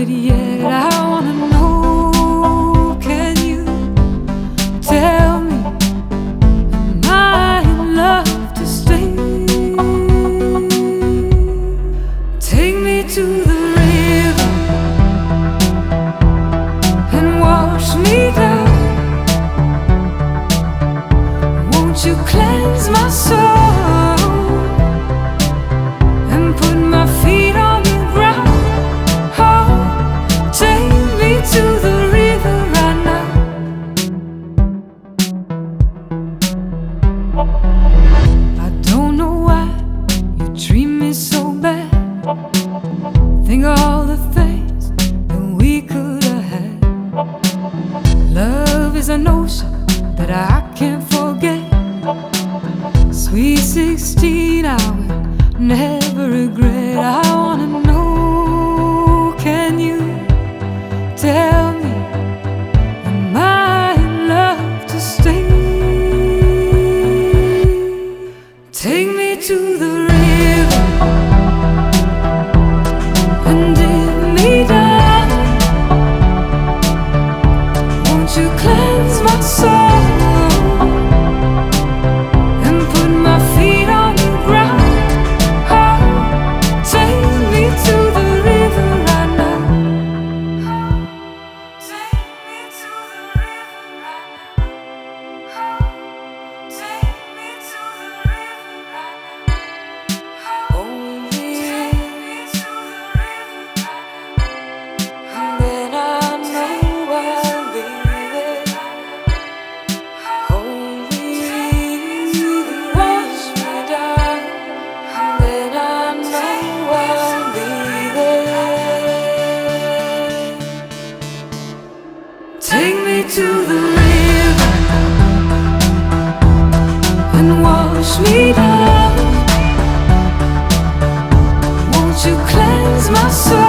it yet. I wanna know, can you tell me, am I in love to stay? Take me to the river and wash me down. Won't you cleanse my soul and put my feet on the ground? Oh, take me to the river right now. I don't know why you treat me so bad. Think of all the things that we could have had. Love is an ocean that I can't forget. Sweet 16, I will never regret. I wanna know, can you tell me, am I in love to stay? Take me to the river and dip me down. Won't you cleanse my soul and put my feet on the ground? Oh, take me to the river right now. Take me to the river right now. Take me to the river right now. Only take me to the river right now. And then I know I'll be there. Only wash me down. And then I know I'll be there. Take me to the river and wash me down. Won't you cleanse my soul